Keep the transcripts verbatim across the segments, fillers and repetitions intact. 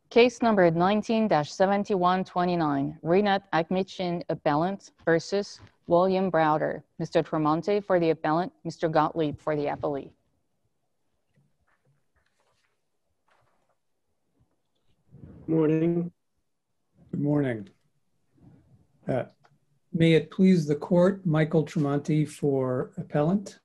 Case number nineteen dash seventy-one twenty-nine, Rinat Akmichin appellant versus William Browder. Mister Tremonti for the appellant, Mister Gottlieb for the appellee. Morning. Good morning. Uh, may it please the court, Michael Tremonti for appellant.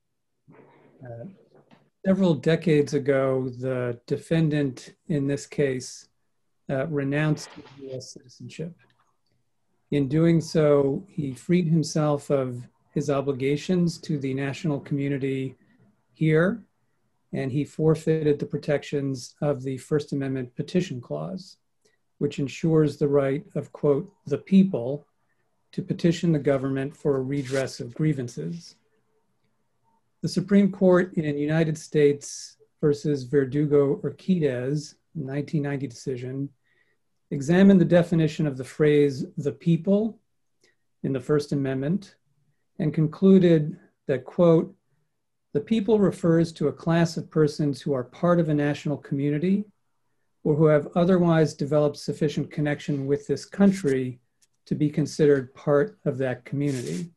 Uh, several decades ago, the defendant in this case uh, renounced U S citizenship. In doing so, he freed himself of his obligations to the national community here, and he forfeited the protections of the First Amendment Petition Clause, which ensures the right of, quote, the people to petition the government for a redress of grievances. The Supreme Court in United States versus Verdugo Urquidez, nineteen ninety decision, examined the definition of the phrase the people in the First Amendment and concluded that, quote, the people refers to a class of persons who are part of a national community or who have otherwise developed sufficient connection with this country to be considered part of that community.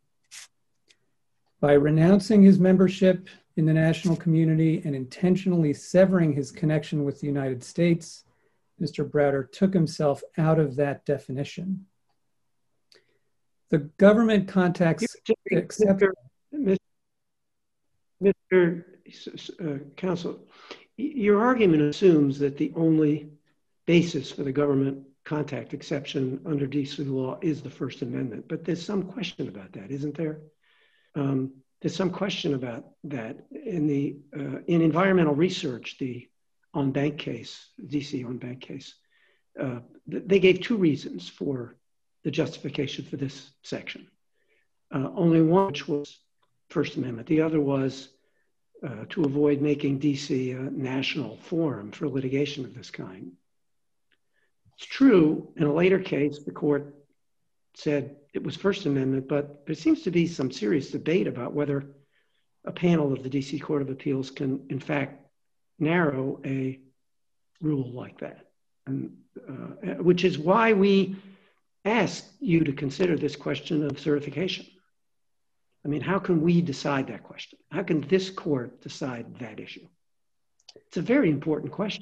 By renouncing his membership in the national community and intentionally severing his connection with the United States, Mister Browder took himself out of that definition. The government contacts except Mister Mister Uh, Counsel, your argument assumes that the only basis for the government contact exception under D C law is the First Amendment, but there's some question about that, isn't there? Um, there's some question about that in the uh, in environmental research, the on bank case, D C on bank case. Uh, they gave two reasons for the justification for this section. Uh, only one, which was First Amendment. The other was uh, to avoid making D C a national forum for litigation of this kind. It's true, in a later case, the court said it was First Amendment, but there seems to be some serious debate about whether a panel of the D C Court of Appeals can, in fact, narrow a rule like that, and uh, which is why we ask you to consider this question of certification. I mean, how can we decide that question? How can this court decide that issue? It's a very important question.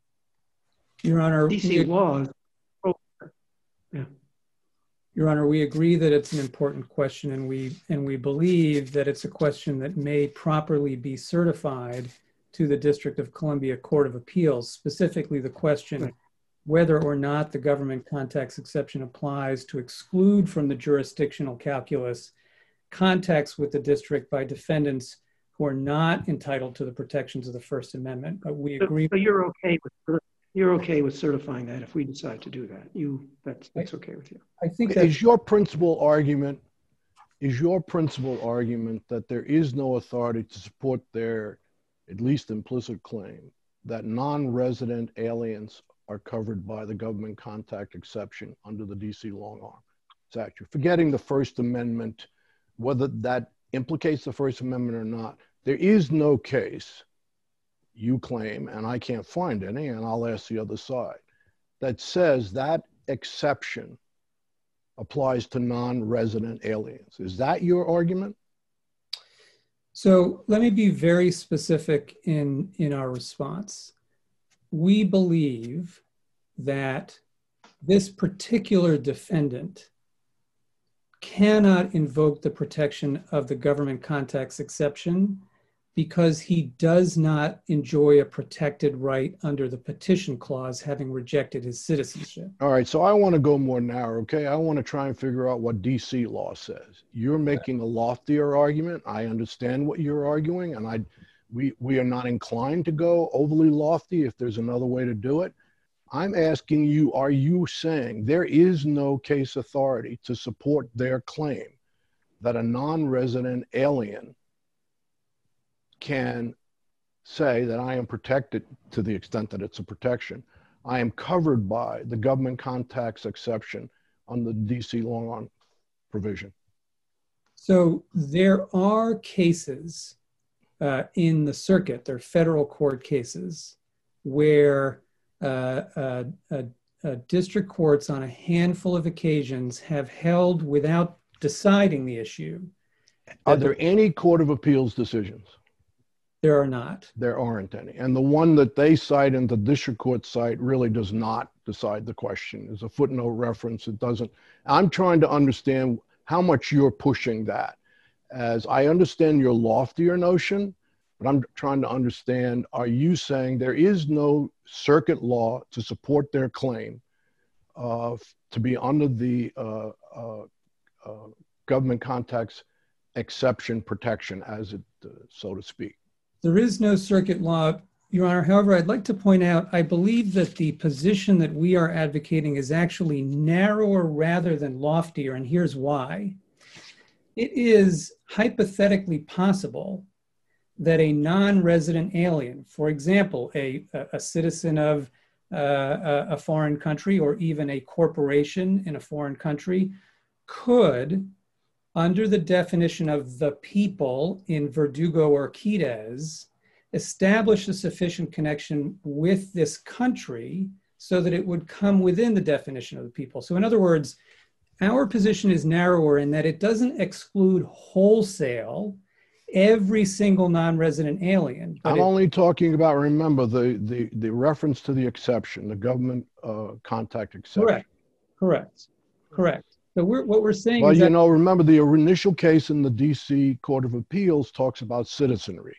Your Honor, D C law is, oh, yeah. Your Honor, we agree that it's an important question, and we and we believe that it's a question that may properly be certified to the District of Columbia Court of Appeals, specifically the question right. whether or not the government contacts exception applies to exclude from the jurisdictional calculus contacts with the district by defendants who are not entitled to the protections of the First Amendment. But we agree. So, so you're okay with you're okay with certifying that if we decide to do that. You that's that's okay with you. I think that is your principal argument. Is your principal argument that there is no authority to support their at least implicit claim that non-resident aliens are covered by the government contact exception under the D C long-arm statute? Forgetting the First Amendment, whether that implicates the First Amendment or not, there is no case, you claim, and I can't find any, and I'll ask the other side, that says that exception applies to non-resident aliens. Is that your argument? So let me be very specific in, in our response. We believe that this particular defendant cannot invoke the protection of the government contacts exception because he does not enjoy a protected right under the petition clause, having rejected his citizenship. All right, so I want to go more narrow, okay? I want to try and figure out what D C law says. You're making a loftier argument. I understand what you're arguing, and I, we, we are not inclined to go overly lofty if there's another way to do it. I'm asking you, are you saying there is no case authority to support their claim that a non-resident alien can say that I am protected to the extent that it's a protection? I am covered by the government contacts exception on the D C long-arm provision. So there are cases uh, in the circuit, they're federal court cases, where uh, uh, uh, uh, district courts on a handful of occasions have held without deciding the issue. Are there any Court of Appeals decisions? There are not. There aren't any. And the one that they cite and the district court cite really does not decide the question. There's a footnote reference. It doesn't. I'm trying to understand how much you're pushing that. As I understand your loftier notion, but I'm trying to understand, are you saying there is no circuit law to support their claim uh, to be under the uh, uh, uh, government contacts exception protection, as it, uh, so to speak? There is no circuit law, Your Honor. However, I'd like to point out, I believe that the position that we are advocating is actually narrower rather than loftier, and here's why. It is hypothetically possible that a non-resident alien, for example, a, a citizen of uh, a foreign country or even a corporation in a foreign country, could, under the definition of the people in Verdugo or Quidez, establish a sufficient connection with this country so that it would come within the definition of the people. So in other words, our position is narrower in that it doesn't exclude wholesale every single non-resident alien. I'm it, only talking about, remember, the, the, the reference to the exception, the government uh, contact exception. Correct, correct, correct. So we're, what we're saying well, is you that- know, remember the initial case in the D C Court of Appeals talks about citizenry.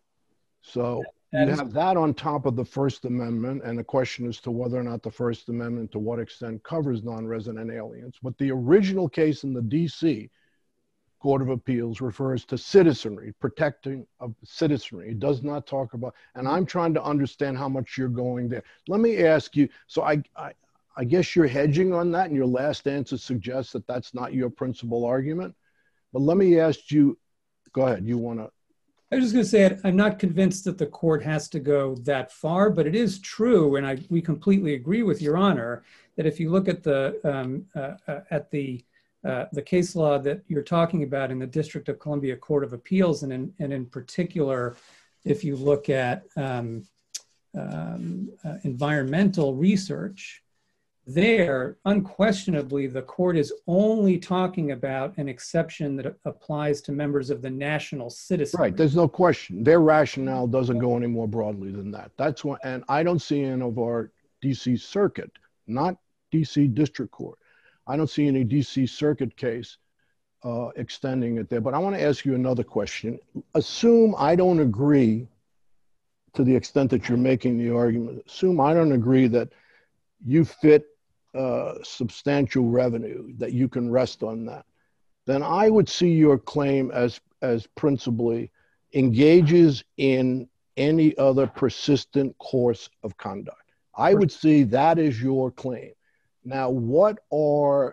So that you is- have that on top of the First Amendment, and the question as to whether or not the First Amendment, to what extent, covers non-resident aliens. But the original case in the D C Court of Appeals refers to citizenry, protecting of citizenry. It does not talk about, and I'm trying to understand how much you're going there. Let me ask you, so I, I, I guess you're hedging on that, and your last answer suggests that that's not your principal argument. But let me ask you, go ahead, you want to. I was just going to say, I'm not convinced that the court has to go that far, but it is true, and I, we completely agree with Your Honor, that if you look at the, um, uh, uh, at the, uh, the case law that you're talking about in the District of Columbia Court of Appeals, and in, and in particular, if you look at um, um, uh, environmental research, there, unquestionably, the court is only talking about an exception that applies to members of the national citizenry. Right, there's no question. Their rationale doesn't go any more broadly than that. That's what, and I don't see any of our D C circuit, not D C District Court. I don't see any D C circuit case uh, extending it there. But I want to ask you another question. Assume I don't agree to the extent that you're making the argument. Assume I don't agree that you fit uh, substantial revenue, that you can rest on that. Then I would see your claim as, as principally engages in any other persistent course of conduct. I would see that as your claim. Now, what are,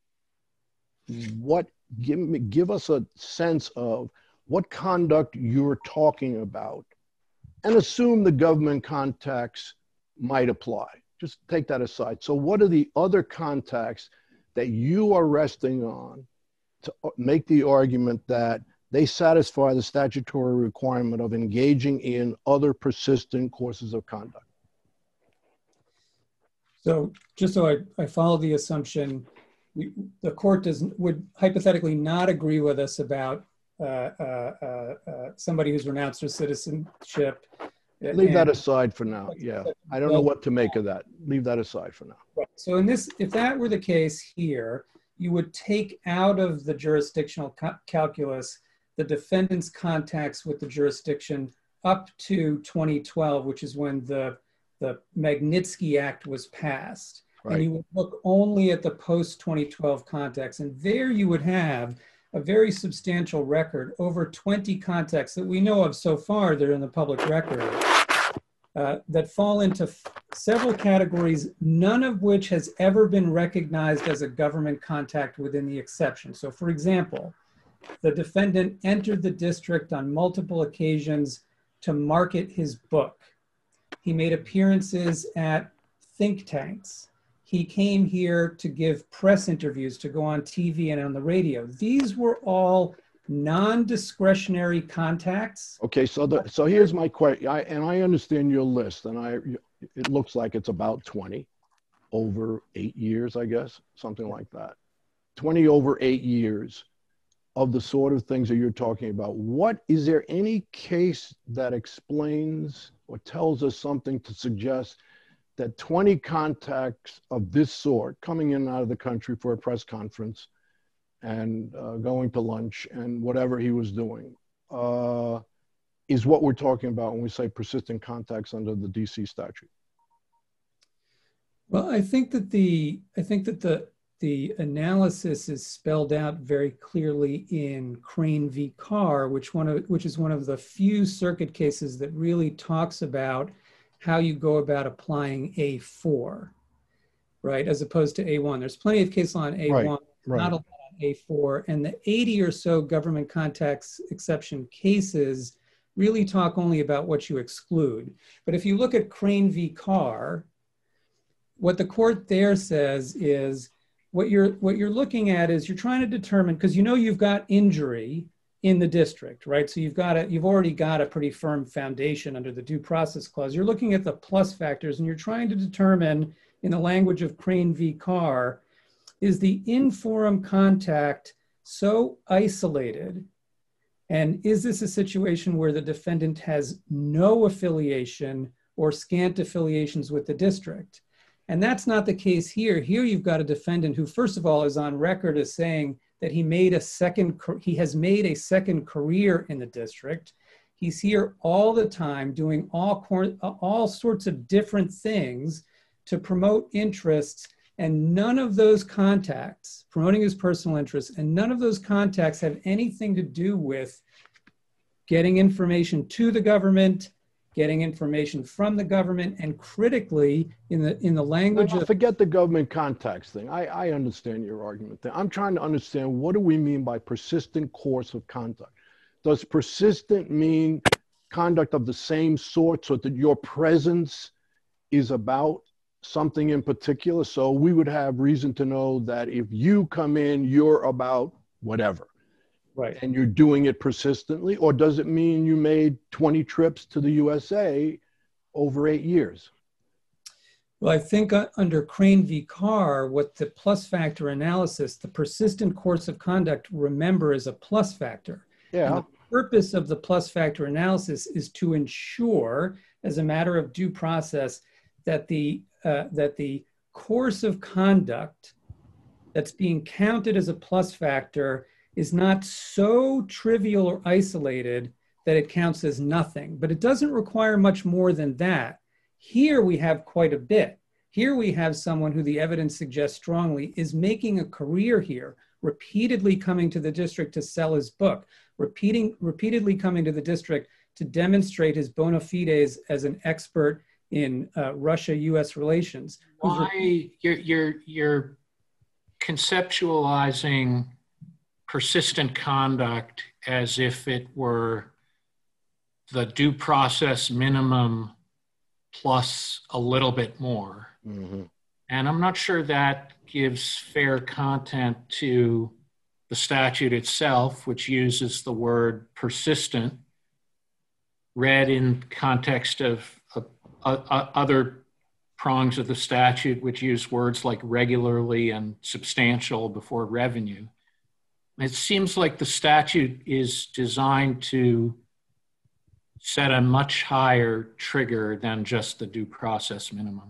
what, give me, give us a sense of what conduct you're talking about, and assume the government contacts might apply. Just take that aside. So what are the other contacts that you are resting on to make the argument that they satisfy the statutory requirement of engaging in other persistent courses of conduct? So just so I, I follow the assumption, we, the court does, would hypothetically not agree with us about uh, uh, uh, uh, somebody who's renounced their citizenship. Leave that aside for now. Yeah, I don't know what to make of that. Leave that aside for now. Right. So in this, if that were the case here, you would take out of the jurisdictional ca calculus the defendant's contacts with the jurisdiction up to twenty twelve, which is when the, the Magnitsky Act was passed. Right. And you would look only at the post twenty twelve contacts. And there you would have a very substantial record, over twenty contacts that we know of so far that are in the public record, uh, that fall into several categories, none of which has ever been recognized as a government contact within the exception. So for example, the defendant entered the district on multiple occasions to market his book. He made appearances at think tanks. He came here to give press interviews, to go on T V and on the radio. These were all non-discretionary contacts. Okay, so the, so here's my question, I, and I understand your list, and I It looks like it's about twenty over eight years, I guess, something like that. twenty over eight years of the sort of things that you're talking about. What, is there any case that explains or tells us something to suggest that twenty contacts of this sort, coming in and out of the country for a press conference and uh, going to lunch and whatever he was doing, uh, is what we're talking about when we say persistent contacts under the D C statute? Well, I think that the I think that the the analysis is spelled out very clearly in Crane v. Carr, which one of which is one of the few circuit cases that really talks about how you go about applying A four, right, as opposed to A one. There's plenty of case law on A one, Right, right. not a lot on A four, and the eighty or so government contacts exception cases really talk only about what you exclude. But if you look at Crane v. Carr, what the court there says is what you're what you're looking at is you're trying to determine, because you know you've got injury in the district, right? So you've got a, you've already got a pretty firm foundation under the due process clause. You're looking at the plus factors and you're trying to determine, in the language of Crane v. Carr, is the in-forum contact so isolated, and is this a situation where the defendant has no affiliation or scant affiliations with the district? And that's not the case here. Here you've got a defendant who, first of all, is on record as saying that he made a second, he has made a second career in the district. He's here all the time doing all, all sorts of different things to promote interests, and none of those contacts, promoting his personal interests, and none of those contacts have anything to do with getting information to the government, getting information from the government, and critically, in the in the language No, of— forget the government contacts thing. I, I understand your argument there. I'm trying to understand, what do we mean by persistent course of conduct? Does persistent mean conduct of the same sort, so that your presence is about something in particular? So we would have reason to know that if you come in, you're about whatever. Right. And you're doing it persistently? Or does it mean you made twenty trips to the U S A over eight years? Well, I think uh, under Crane v. Carr, what the plus factor analysis, the persistent course of conduct, remember, is a plus factor. Yeah. And the purpose of the plus factor analysis is to ensure, as a matter of due process, that the uh, that the course of conduct that's being counted as a plus factor is not so trivial or isolated that it counts as nothing. But it doesn't require much more than that. Here we have quite a bit. Here we have someone who the evidence suggests strongly is making a career here, repeatedly coming to the district to sell his book, repeating, repeatedly coming to the district to demonstrate his bona fides as an expert in uh, Russia-U S relations. Why you're, you're, you're conceptualizing persistent conduct as if it were the due process minimum plus a little bit more. Mm-hmm. And I'm not sure that gives fair content to the statute itself, which uses the word persistent, read in context of uh, uh, other prongs of the statute, which use words like regularly and substantial before revenue. It seems like the statute is designed to set a much higher trigger than just the due process minimum.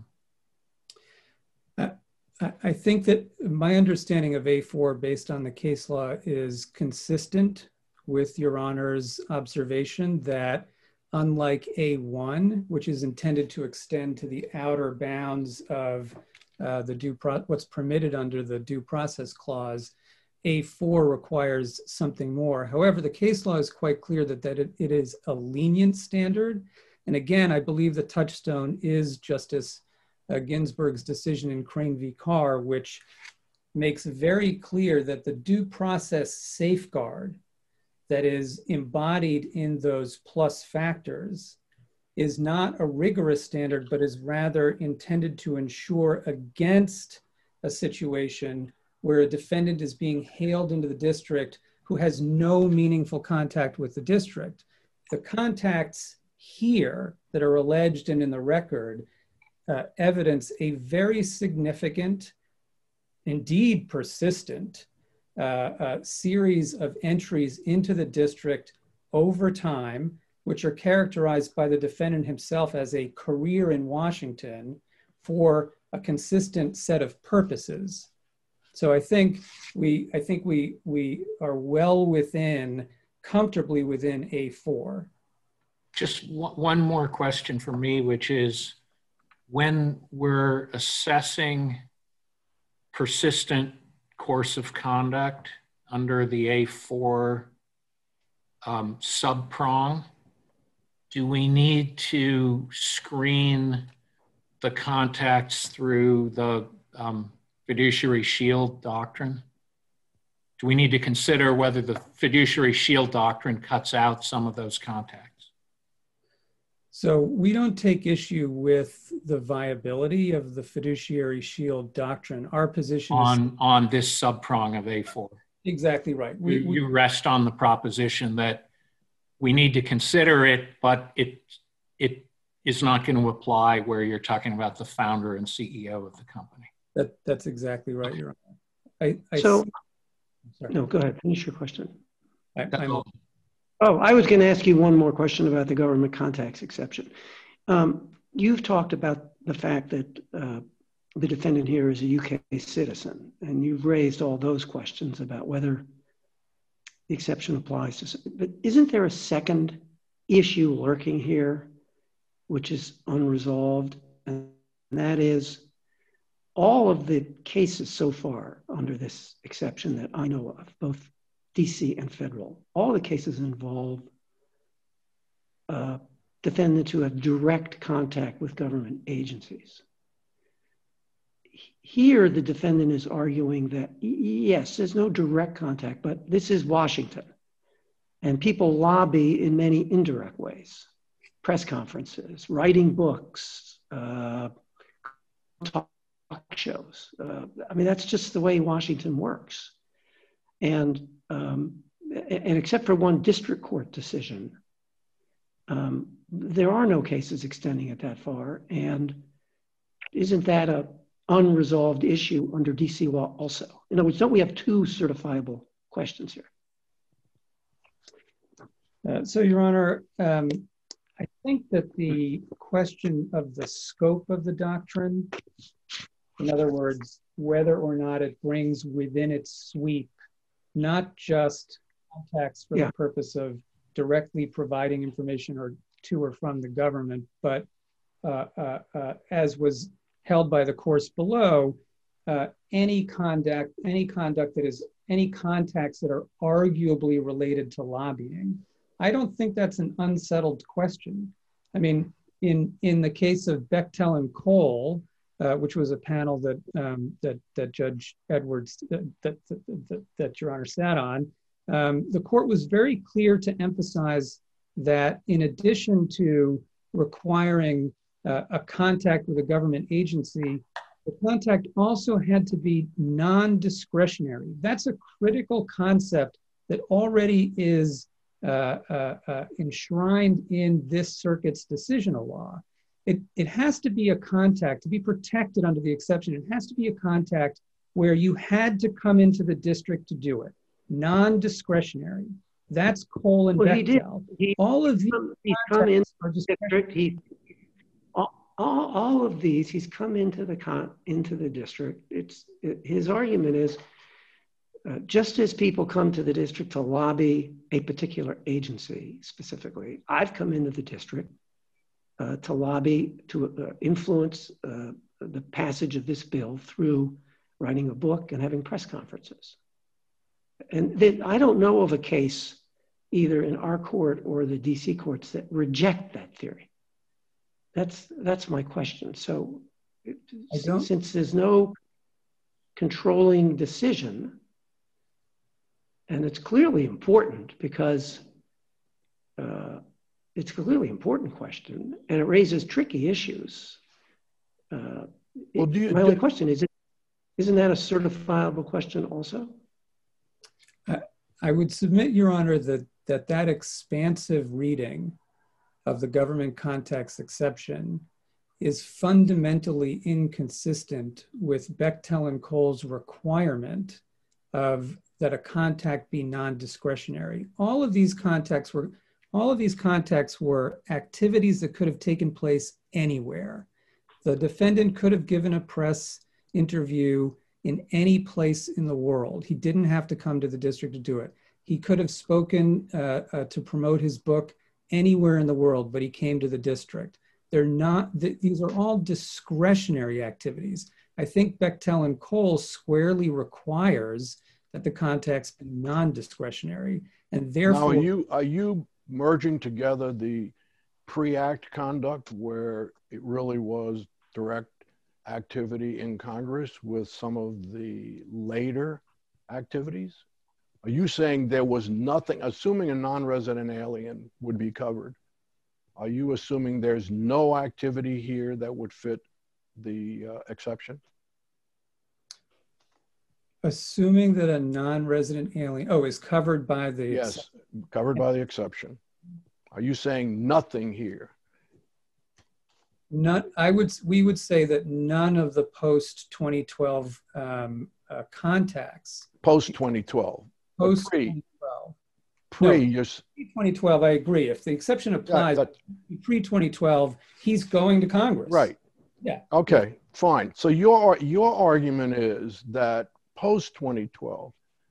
I, I think that my understanding of A four based on the case law is consistent with Your Honor's observation that, unlike A one, which is intended to extend to the outer bounds of uh, the due pro what's permitted under the due process clause, A four requires something more. However, the case law is quite clear that, that it, it is a lenient standard. And again, I believe the touchstone is Justice uh, Ginsburg's decision in Crane v. Carr, which makes very clear that the due process safeguard that is embodied in those plus factors is not a rigorous standard, but is rather intended to ensure against a situation where a defendant is being hailed into the district who has no meaningful contact with the district. The contacts here that are alleged and in the record uh, evidence a very significant, indeed persistent, uh, uh, series of entries into the district over time, which are characterized by the defendant himself as a career in Washington for a consistent set of purposes. So I think we, I think we, we are well within, comfortably within A four. Just one more question for me, which is, when we're assessing persistent course of conduct under the A four um, sub-prong, do we need to screen the contacts through the um, fiduciary shield doctrine? Do we need to consider whether the fiduciary shield doctrine cuts out some of those contacts? So we don't take issue with the viability of the fiduciary shield doctrine. Our position on, is on this sub-prong of A four. Exactly right. We, you, we, you rest on the proposition that we need to consider it, but it, it is not going to apply where you're talking about the founder and C E O of the company. That, that's exactly right, Your Honor. I, I So, see, sorry. no, go ahead, finish your question. I, I'm, Oh, I was going to ask you one more question about the government contacts exception. Um, you've talked about the fact that uh, the defendant here is a U K citizen, and you've raised all those questions about whether the exception applies to, but isn't there a second issue lurking here, which is unresolved? And that is, all of the cases so far under this exception that I know of, both D C and federal, all the cases involve uh, defendants who have direct contact with government agencies. Here, the defendant is arguing that, yes, there's no direct contact, but this is Washington. And people lobby in many indirect ways. Press conferences, writing books, uh, talk shows. Uh, I mean, that's just the way Washington works. And, um, and except for one district court decision, um, there are no cases extending it that far. And isn't that a unresolved issue under D C law also? In other words, don't we have two certifiable questions here? Uh, so, Your Honor, um, I think that the question of the scope of the doctrine, in other words, whether or not it brings within its sweep not just contacts for yeah. the purpose of directly providing information or to or from the government, but uh, uh, uh, as was held by the course below, uh, any conduct, any conduct that is, any contacts that are arguably related to lobbying. I don't think that's an unsettled question. I mean, in, in the case of Bechtel and Cole, uh, which was a panel that, um, that, that Judge Edwards, uh, that, that, that, that Your Honor sat on, um, the court was very clear to emphasize that in addition to requiring uh, a contact with a government agency, the contact also had to be non-discretionary. That's a critical concept that already is uh, uh, uh, enshrined in this circuit's decisional law. It, it has to be a contact, to be protected under the exception, it has to be a contact where you had to come into the district to do it, non-discretionary. That's Cole and well, Bechtel. He did. He, all of these he's come in are district. He, all, all of these, he's come into the con, into the district. It's it, his argument is uh, just as people come to the district to lobby a particular agency specifically, I've come into the district uh, to lobby to uh, influence uh, the passage of this bill through writing a book and having press conferences. And then I don't know of a case either in our court or the D C courts that reject that theory. That's that's my question. So since there's no controlling decision, and it's clearly important because uh, it's a clearly important question and it raises tricky issues. Uh, well, do you, my do, only question is, isn't that a certifiable question also? I would submit, Your Honor, that that, that expansive reading of the government contacts exception is fundamentally inconsistent with Bechtel and Cole's requirement of that a contact be non-discretionary. All of these contacts were all of these contacts were activities that could have taken place anywhere. The defendant could have given a press interview in any place in the world. He didn't have to come to the district to do it. He could have spoken uh, uh, to promote his book anywhere in the world, but he came to the district. They're not, th these are all discretionary activities. I think Bechtel and Cole squarely requires that the contacts be non-discretionary, and therefore- Now, are you, are you merging together the pre-act conduct where it really was direct activity in Congress with some of the later activities? Are you saying there was nothing, assuming a non-resident alien would be covered, are you assuming there's no activity here that would fit the uh, exception? Assuming that a non-resident alien, oh, is covered by the- Yes, covered by the exception. Are you saying nothing here? Not, I would, we would say that none of the post twenty twelve um, uh, contacts. Post twenty twelve. Post pre, twenty twelve. pre, No, you're, pre twenty twelve, I agree. If the exception applies, that, pre twenty twelve, he's going to Congress. right. Yeah. Okay, fine. So your your argument is that post twenty twelve,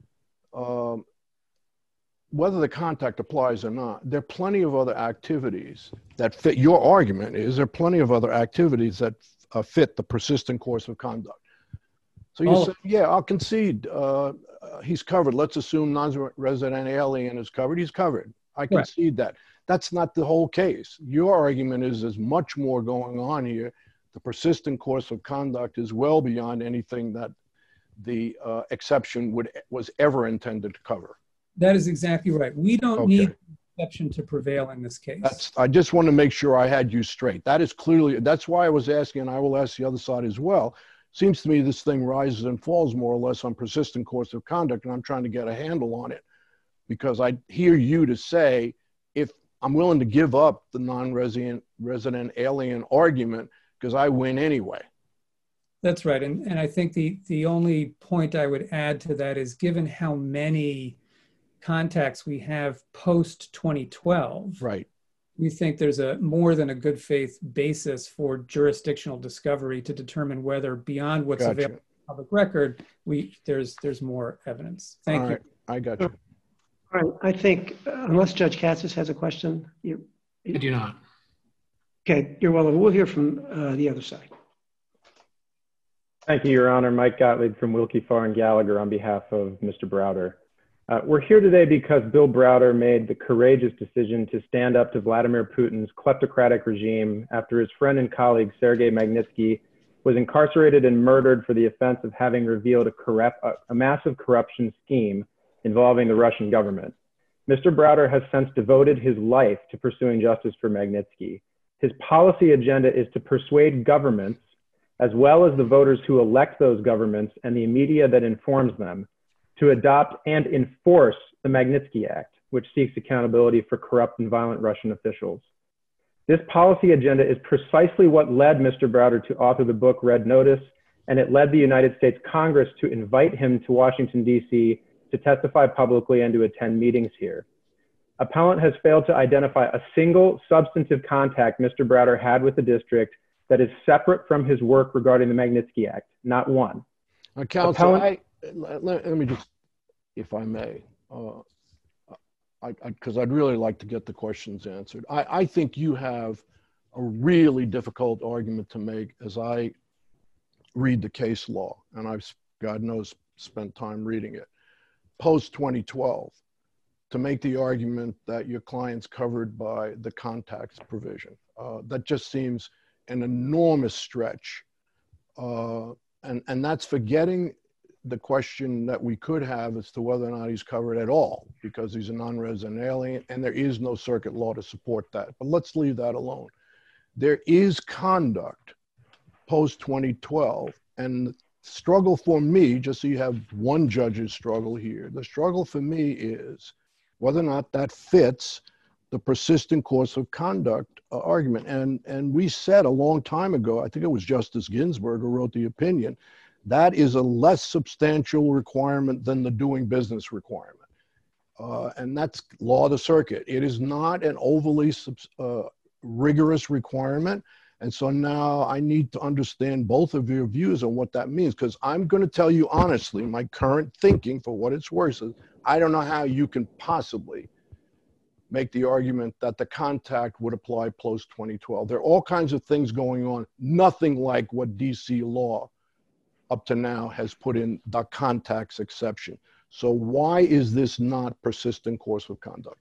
um, whether the contact applies or not, there are plenty of other activities that fit. Your argument is there are plenty of other activities that uh, fit the persistent course of conduct. So you Oh. say, yeah, I'll concede uh, uh, he's covered. Let's assume non-resident alien is covered. He's covered. I concede that. That's not the whole case. Your argument is there's much more going on here. The persistent course of conduct is well beyond anything that the uh, exception would was ever intended to cover. That is exactly right. We don't Okay. need an exception to prevail in this case. That's, I just want to make sure I had you straight. That is clearly, that's why I was asking, and I will ask the other side as well. Seems to me this thing rises and falls more or less on persistent course of conduct, and I'm trying to get a handle on it. Because I hear you to say, if I'm willing to give up the non-resident resident alien argument, because I win anyway. That's right. And, and I think the, the only point I would add to that is given how many contacts we have post twenty twelve, Right. we think there's a more than a good faith basis for jurisdictional discovery to determine whether beyond what's Gotcha. available in public record, we there's there's more evidence. Thank All you. right. I got you. All right, I think, uh, unless Judge Katsas has a question, you, I do not. okay, you're welcome. We'll hear from uh, the other side. Thank you, Your Honor. Mike Gottlieb from Wilkie, Farr, and Gallagher on behalf of Mister Browder. Uh, we're here today because Bill Browder made the courageous decision to stand up to Vladimir Putin's kleptocratic regime after his friend and colleague Sergei Magnitsky was incarcerated and murdered for the offense of having revealed a, corrupt, a, a massive corruption scheme involving the Russian government. Mister Browder has since devoted his life to pursuing justice for Magnitsky. His policy agenda is to persuade governments, as well as the voters who elect those governments and the media that informs them, to adopt and enforce the Magnitsky Act, which seeks accountability for corrupt and violent Russian officials. This policy agenda is precisely what led Mister Browder to author the book Red Notice, and it led the United States Congress to invite him to Washington, D C to testify publicly and to attend meetings here. Appellant has failed to identify a single substantive contact Mister Browder had with the district that is separate from his work regarding the Magnitsky Act, not one. Uh, counsel, I, let, let me just, if I may, uh, I, because I'd really like to get the questions answered. I, I think you have a really difficult argument to make as I read the case law, and I've, God knows, spent time reading it, post twenty twelve, to make the argument that your client's covered by the contacts provision. Uh, that just seems an enormous stretch. Uh, and, and that's forgetting the question that we could have as to whether or not he's covered at all, because he's a non-resident alien and there is no circuit law to support that. But let's leave that alone. There is conduct post twenty twelve, and the struggle for me, just so you have one judge's struggle here, the struggle for me is whether or not that fits the the persistent course of conduct uh, argument. And, and we said a long time ago, I think it was Justice Ginsburg who wrote the opinion, that is a less substantial requirement than the doing business requirement. Uh, and that's law of the circuit. It is not an overly uh, rigorous requirement. And so now I need to understand both of your views on what that means, because I'm going to tell you honestly, my current thinking, for what it's worth, is I don't know how you can possibly make the argument that the contact would apply post twenty twelve. There are all kinds of things going on, nothing like what D C law up to now has put in the contacts exception. So why is this not persistent course of conduct?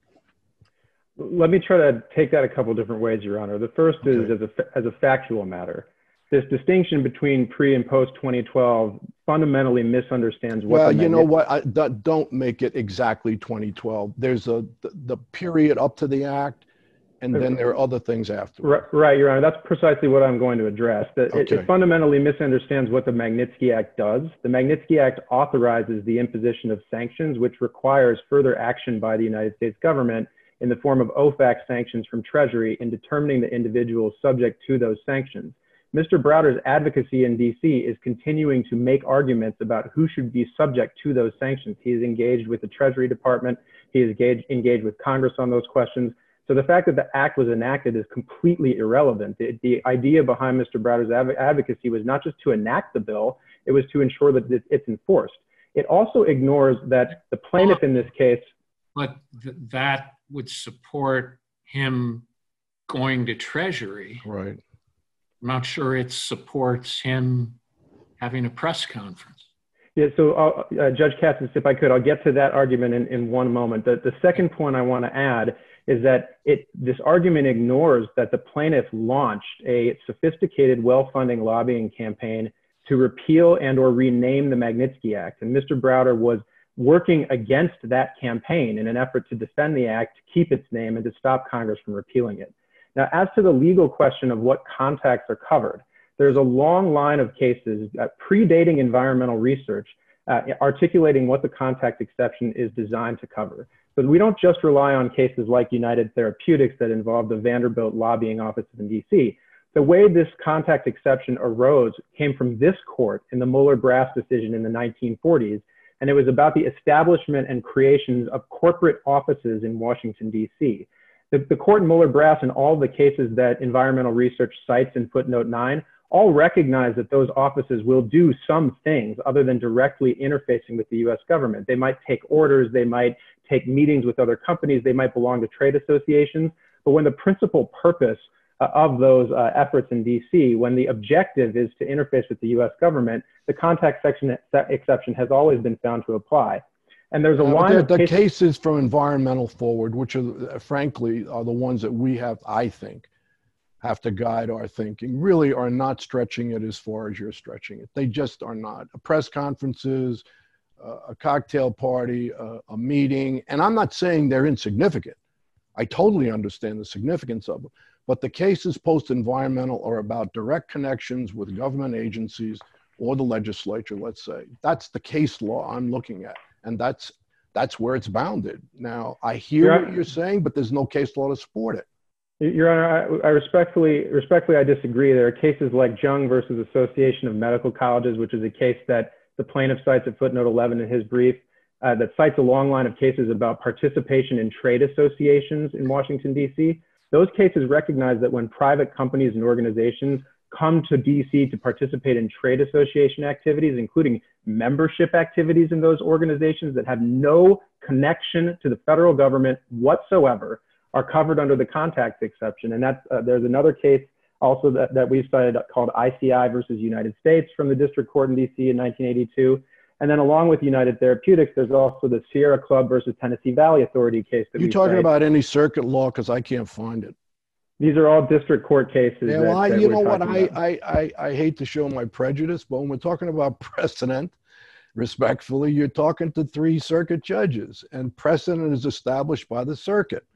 Let me try to take that a couple different ways, Your Honor. The first Okay. is as a, as a factual matter. This distinction between pre and post twenty twelve fundamentally misunderstands what Well, the you know magnet- what? I, that, don't make it exactly twenty twelve. There's a the, the period up to the act, and then there are other things afterwards. Right, right, Your Honor. That's precisely what I'm going to address. That it, Okay. it fundamentally misunderstands what the Magnitsky Act does. The Magnitsky Act authorizes the imposition of sanctions, which requires further action by the United States government in the form of O FAC sanctions from Treasury in determining the individuals subject to those sanctions. Mister Browder's advocacy in D C is continuing to make arguments about who should be subject to those sanctions. He is engaged with the Treasury Department. He is engaged, engaged with Congress on those questions. So the fact that the act was enacted is completely irrelevant. The, the idea behind Mister Browder's adv advocacy was not just to enact the bill, it was to ensure that it, it's enforced. It also ignores that the plaintiff in this case— But th that would support him going to Treasury. Right. I'm not sure it supports him having a press conference. Yeah, so uh, uh, Judge Katsas, if I could, I'll get to that argument in, in one moment. The, the second point I want to add is that it, this argument ignores that the plaintiff launched a sophisticated, well-funding lobbying campaign to repeal and or rename the Magnitsky Act. And Mister Browder was working against that campaign in an effort to defend the act, to keep its name, and to stop Congress from repealing it. Now, as to the legal question of what contacts are covered, there's a long line of cases uh, predating environmental research uh, articulating what the contact exception is designed to cover. But we don't just rely on cases like United Therapeutics that involved the Vanderbilt lobbying offices in D C. The way this contact exception arose came from this court in the Mueller-Brass decision in the nineteen forties, and it was about the establishment and creation of corporate offices in Washington, D C. The, the court in Mueller-Brass and all the cases that environmental research cites in footnote nine all recognize that those offices will do some things other than directly interfacing with the U S government. They might take orders, they might take meetings with other companies, they might belong to trade associations, but when the principal purpose uh, of those uh, efforts in D C, when the objective is to interface with the U S government, the contact section exception has always been found to apply. And there's a Uh, line the, of the cases, cases from Environmental Forward, which are, uh, frankly, are the ones that we have, I think, have to guide our thinking, really are not stretching it as far as you're stretching it. They just are not. Press conferences, uh, a cocktail party, uh, a meeting, and I'm not saying they're insignificant. I totally understand the significance of them. But the cases post-environmental are about direct connections with government agencies or the legislature, let's say. That's the case law I'm looking at. And that's that's where it's bounded. Now, I hear Yeah. what you're saying, but there's no case law to support it. Your Honor, I, I respectfully, respectfully, I disagree. There are cases like Jung versus Association of Medical Colleges, which is a case that the plaintiff cites at footnote eleven in his brief, uh, that cites a long line of cases about participation in trade associations in Washington, D C. Those cases recognize that when private companies and organizations come to D C to participate in trade association activities, including membership activities in those organizations that have no connection to the federal government whatsoever, are covered under the contact exception. And that's, uh, there's another case also that, that we've cited called I C I versus United States from the District Court in D C in nineteen eighty-two. And then along with United Therapeutics, there's also the Sierra Club versus Tennessee Valley Authority case that You we talking cite. about any circuit law? Because I can't find it. These are all district court cases. Yeah, that, well, I, that you we're know what? talking I, about. I, I, I hate to show my prejudice, but when we're talking about precedent, respectfully, you're talking to three circuit judges, and precedent is established by the circuit.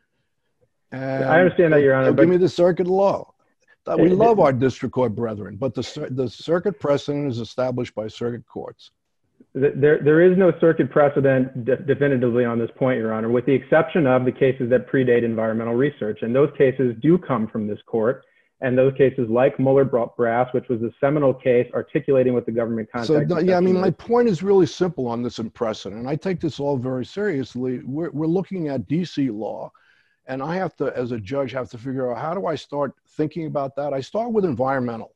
And I understand that, Your Honor, so but- give me the circuit law. That we It- love our district court brethren, but the cir- the circuit precedent is established by circuit courts. There, there is no circuit precedent de definitively on this point, Your Honor, with the exception of the cases that predate environmental research. And those cases do come from this court. And those cases like Mueller-Brass, which was a seminal case articulating what the government contact. So, yeah, I mean, my point is really simple on this precedent. And I take this all very seriously. We're, we're looking at D C law. And I have to, as a judge, have to figure out how do I start thinking about that? I start with environmental.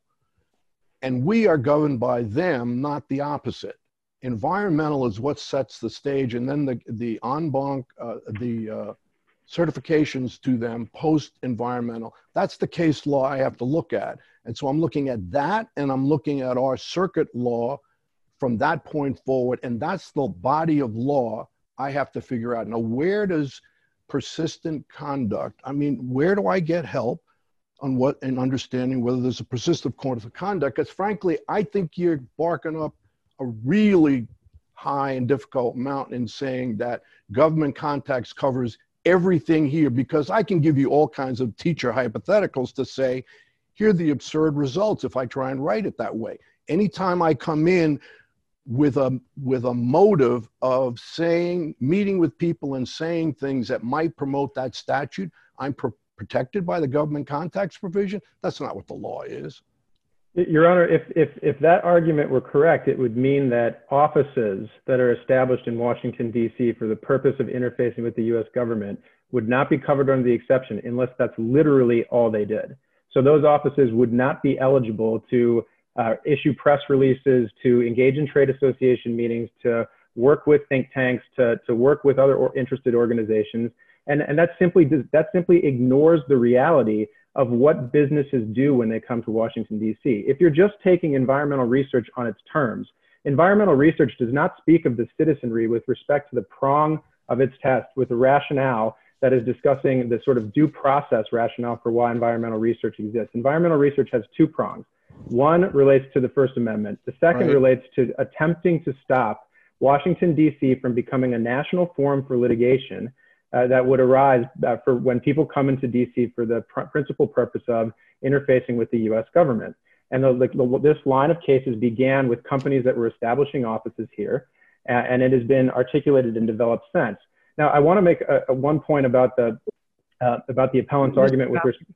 And we are governed by them, not the opposite. Environmental is what sets the stage, and then the, the en banc, uh, the uh, certifications to them post-environmental. That's the case law I have to look at. And so I'm looking at that, and I'm looking at our circuit law from that point forward, and that's the body of law I have to figure out. Now, where does persistent conduct, I mean, where do I get help on what, and understanding whether there's a persistent course of conduct? Because frankly, I think you're barking up a really high and difficult mountain in saying that government contacts covers everything here, because I can give you all kinds of teacher hypotheticals to say, here are the absurd results if I try and write it that way. Anytime I come in with a, with a motive of saying, meeting with people and saying things that might promote that statute, I'm pro protected by the government contacts provision. That's not what the law is. Your Honor, if, if, if that argument were correct, it would mean that offices that are established in Washington, D C for the purpose of interfacing with the U S government would not be covered under the exception unless that's literally all they did. So those offices would not be eligible to uh, issue press releases, to engage in trade association meetings, to work with think tanks, to, to work with other or interested organizations. And, and that, simply does, that simply ignores the reality of what businesses do when they come to Washington, D C. If you're just taking environmental research on its terms, environmental research does not speak of the citizenry with respect to the prong of its test with the rationale that is discussing the sort of due process rationale for why environmental research exists. Environmental research has two prongs. One relates to the First Amendment. The second Right. relates to attempting to stop Washington, D C from becoming a national forum for litigation Uh, that would arise uh, for when people come into D C for the pr principal purpose of interfacing with the U S government. And the, the, the, this line of cases began with companies that were establishing offices here, uh, and it has been articulated and developed since. Now, I want to make a, a one point about the uh, about the appellant's Mister argument with respect.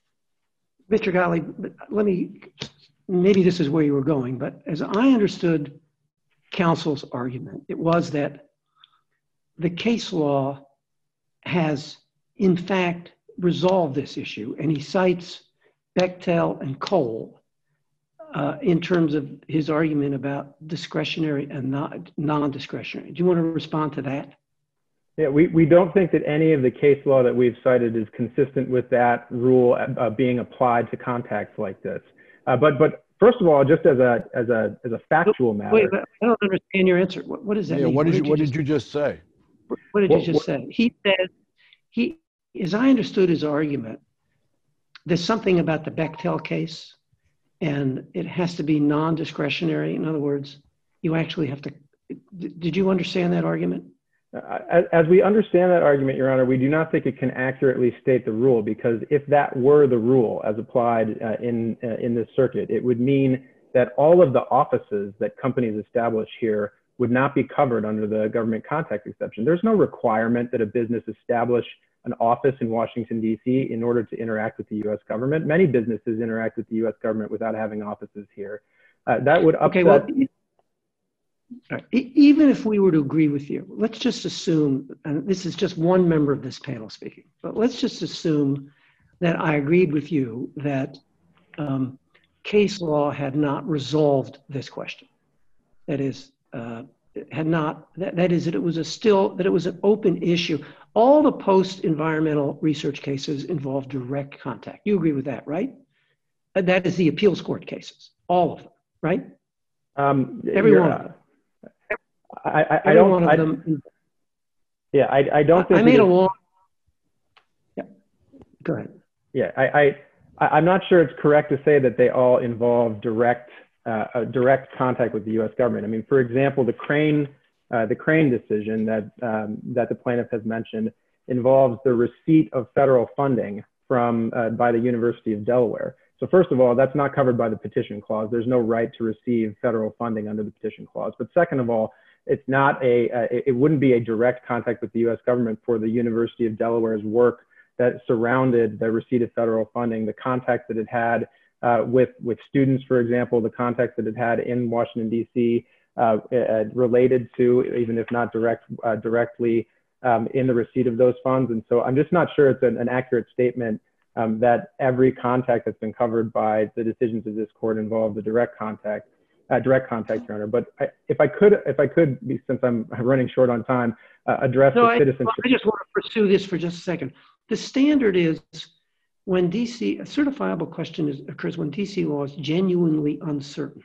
Mister Gottlieb, let me, maybe this is where you were going, but as I understood counsel's argument, it was that the case law has in fact resolved this issue, and he cites Bechtel and Cole uh, in terms of his argument about discretionary and not non-discretionary. Do you want to respond to that? Yeah, we, we don't think that any of the case law that we've cited is consistent with that rule uh, being applied to contacts like this. Uh, but but first of all, just as a as a as a factual matter. Wait, I don't understand your answer. What, what does that Yeah, mean? what did you, what just, did you just say? What did What- you just what- say? He said, he, as I understood his argument, there's something about the Bechtel case, and it has to be non-discretionary. In other words, you actually have to, did you understand that argument? As, as we understand that argument, Your Honor, we do not think it can accurately state the rule, because if that were the rule as applied uh, in, uh, in this circuit, it would mean that all of the offices that companies establish here would not be covered under the government contact exception. There's no requirement that a business establish an office in Washington, D C in order to interact with the U S government. Many businesses interact with the U S government without having offices here. Uh, that would upset... Okay, well, right. Even if we were to agree with you, let's just assume, and this is just one member of this panel speaking, but let's just assume that I agreed with you that um, case law had not resolved this question. That is, uh, had not, that, that is that it was a still, that it was an open issue. All the post-environmental research cases involve direct contact. You agree with that, right? And that is the appeals court cases, all of them, right? Um, Every one of them. I, I, I Every don't, one of I, them. yeah, I, I don't think I made a is, long, yeah, go ahead. yeah, I, I, I'm not sure it's correct to say that they all involve direct, uh, a direct contact with the U S government. I mean, for example, the Crane, uh, the Crane decision that, um, that the plaintiff has mentioned involves the receipt of federal funding from, uh, by the University of Delaware. So first of all, that's not covered by the petition clause. There's no right to receive federal funding under the petition clause. But second of all, it's not a, uh, it wouldn't be a direct contact with the U S government for the University of Delaware's work that surrounded the receipt of federal funding, the contacts that it had uh, with, with students, for example, the contacts that it had in Washington, D C, uh, uh, related to, even if not direct, uh, directly um, in the receipt of those funds. And so I'm just not sure it's an, an accurate statement um, that every contact that's been covered by the decisions of this court involved a direct contact, uh, direct contact, Your Honor. But I, if I could, if I could, since I'm running short on time, uh, address no, the I, citizenship. I just want to pursue this for just a second. The standard is when D C, a certifiable question is, occurs when D C law is genuinely uncertain.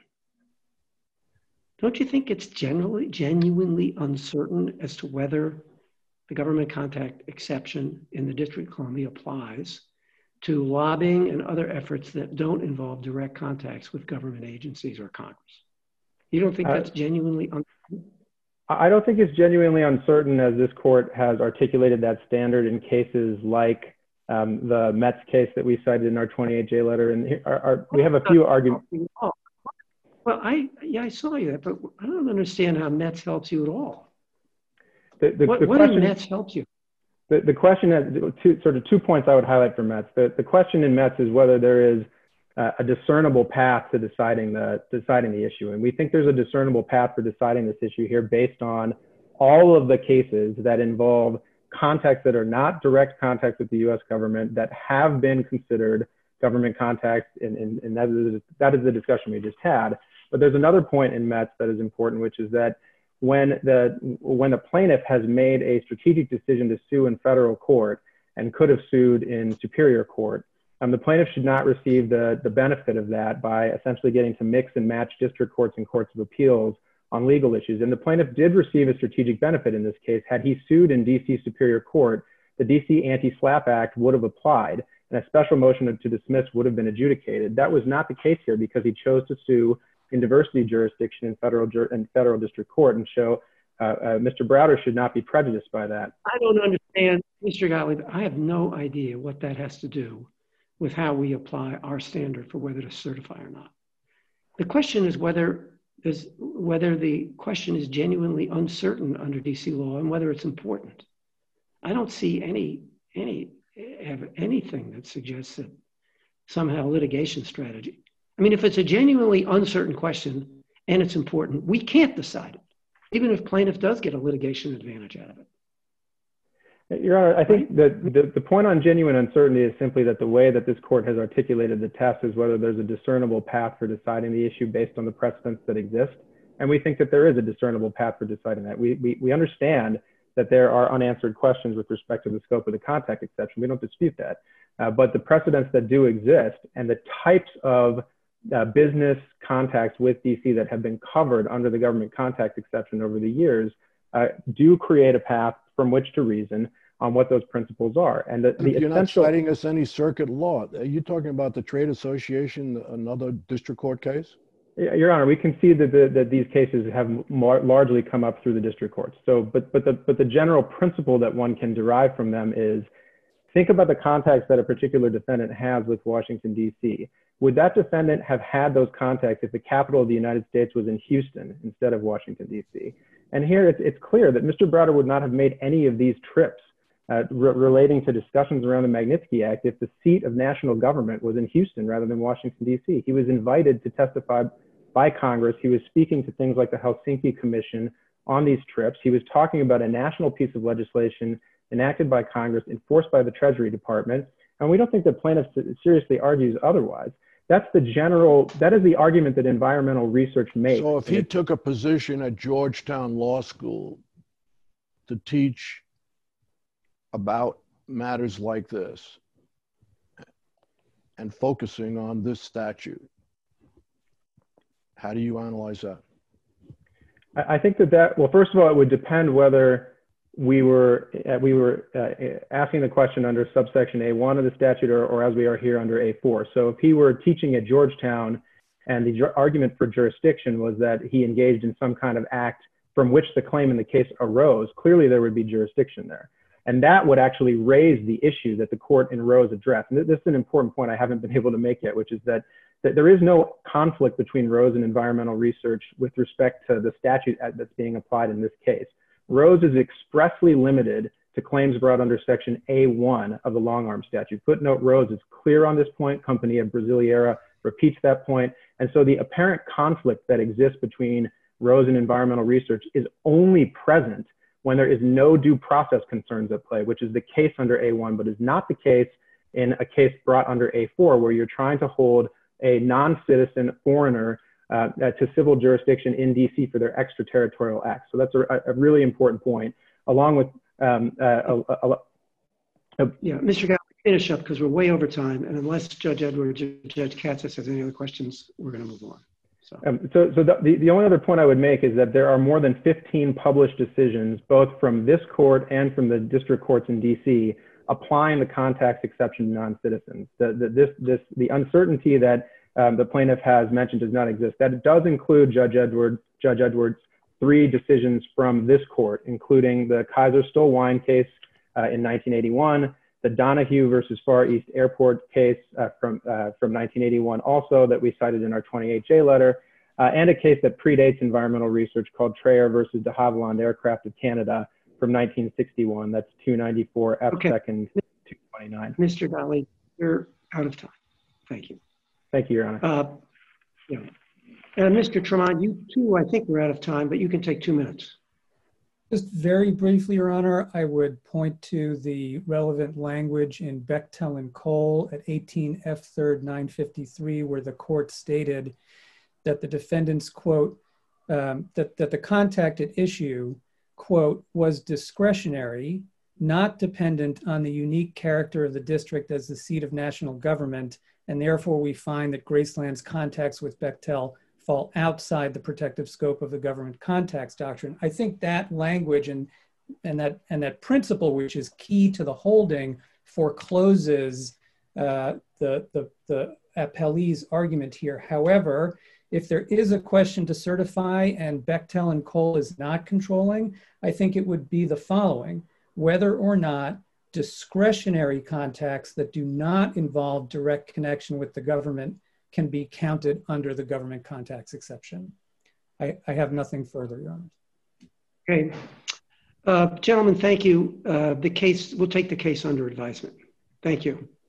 Don't you think it's generally genuinely uncertain as to whether the government contact exception in the District of Columbia applies to lobbying and other efforts that don't involve direct contacts with government agencies or Congress? You don't think that's uh, genuinely uncertain? I don't think it's genuinely uncertain, as this court has articulated that standard in cases like um, the Metz case that we cited in our twenty-eight J letter. And here are, are, we have a few arguments. Well, I, yeah, I saw you, but I don't understand how Metz helps you at all. The, the, what the what question, in Metz helps you? The, the question has two, sort of two points I would highlight for Metz. The, the question in Metz is whether there is uh, a discernible path to deciding the, deciding the issue. And we think there's a discernible path for deciding this issue here based on all of the cases that involve contacts that are not direct contacts with the U S government that have been considered government contacts, and, and, and that, is, that is the discussion we just had. But there's another point in Metz that is important, which is that when the, when the plaintiff has made a strategic decision to sue in federal court and could have sued in superior court, um, the plaintiff should not receive the, the benefit of that by essentially getting to mix and match district courts and courts of appeals on legal issues. And the plaintiff did receive a strategic benefit in this case. Had he sued in D C Superior Court, the D C Anti-SLAPP Act would have applied and a special motion to dismiss would have been adjudicated. That was not the case here because he chose to sue in diversity jurisdiction in federal, in federal district court, and so uh, uh, Mister Browder should not be prejudiced by that. I don't understand, Mister Gottlieb. I have no idea what that has to do with how we apply our standard for whether to certify or not. The question is whether is whether the question is genuinely uncertain under D C law and whether it's important. I don't see any any have anything that suggests that somehow litigation strategy. I mean, if it's a genuinely uncertain question and it's important, we can't decide it, even if plaintiff does get a litigation advantage out of it. Your Honor, I think that the, the point on genuine uncertainty is simply that the way that this court has articulated the test is whether there's a discernible path for deciding the issue based on the precedents that exist. And we think that there is a discernible path for deciding that. We, we, we understand that there are unanswered questions with respect to the scope of the contact exception. We don't dispute that. Uh, but the precedents that do exist and the types of uh, business contacts with D C that have been covered under the government contact exception over the years uh, do create a path from which to reason on what those principles are. And the, the You're essential- not citing us any circuit law. Are you talking about the trade association, another district court case? Your Honor, we concede that, the, that these cases have more, largely come up through the district courts. So, but, but, the, but the general principle that one can derive from them is think about the contacts that a particular defendant has with Washington, D C. Would that defendant have had those contacts if the capital of the United States was in Houston instead of Washington, D C? And here it's, it's clear that Mister Browder would not have made any of these trips uh, re relating to discussions around the Magnitsky Act if the seat of national government was in Houston rather than Washington, D C. He was invited to testify by Congress. He was speaking to things like the Helsinki Commission on these trips. He was talking about a national piece of legislation enacted by Congress, enforced by the Treasury Department. And we don't think that plaintiff seriously argues otherwise. That's the general, that is the argument that environmental research makes. So if he took a position at Georgetown Law School to teach about matters like this and focusing on this statute, how do you analyze that? I think that that, well, first of all, it would depend whether we were, uh, we were uh, asking the question under subsection A one of the statute or, or as we are here under A four. So if he were teaching at Georgetown and the argument for jurisdiction was that he engaged in some kind of act from which the claim in the case arose, clearly there would be jurisdiction there. And that would actually raise the issue that the court in Rose addressed. And this is an important point I haven't been able to make yet, which is that, that there is no conflict between Rose and environmental research with respect to the statute that's being applied in this case. Rose is expressly limited to claims brought under Section A one of the long-arm statute. Footnote Rose is clear on this point. Company of Brasileira repeats that point. And so the apparent conflict that exists between Rose and environmental research is only present when there is no due process concerns at play, which is the case under A one, but is not the case in a case brought under A four, where you're trying to hold a non-citizen foreigner uh, to civil jurisdiction in D C for their extraterritorial acts. So that's a, a really important point, along with um, uh, a, a, a, yeah, Mister Gallagher, finish up because we're way over time, and unless Judge Edwards or Judge Katsas has any other questions, we're going to move on. So, um, so, so the, the only other point I would make is that there are more than fifteen published decisions, both from this court and from the district courts in D C, applying the contacts exception to non-citizens. The, the, this, this, the uncertainty that um, the plaintiff has mentioned does not exist. That does include Judge Edwards, Judge Edwards' three decisions from this court, including the Kaiser Stillwine case uh, in nineteen eighty-one, the Donahue versus Far East Airport case uh, from, uh, from nineteen eighty-one also that we cited in our twenty-eight J letter, uh, and a case that predates environmental research called Traer versus de Havilland Aircraft of Canada from nineteen sixty-one. That's two ninety-four F okay. second two twenty-nine. Mister Gottlieb, you're out of time. Thank you. Thank you, Your Honor. Uh, yeah. And Mister Tremont, you too, I think we're out of time, but you can take two minutes. Just very briefly, Your Honor, I would point to the relevant language in Bechtel and Cole at eighteen F third nine fifty-three, where the court stated that the defendants, quote, um, that, that the contact at issue, quote, was discretionary, not dependent on the unique character of the district as the seat of national government, and therefore we find that Graceland's contacts with Bechtel fall outside the protective scope of the government contacts doctrine. I think that language and, and, that, and that principle, which is key to the holding, forecloses uh, the, the, the appellee's argument here. However, if there is a question to certify and Bechtel and Cole is not controlling, I think it would be the following: whether or not discretionary contacts that do not involve direct connection with the government can be counted under the government contacts exception. I, I have nothing further, Your Honor. Okay. Uh, gentlemen, thank you. Uh, the case, we'll take the case under advisement. Thank you.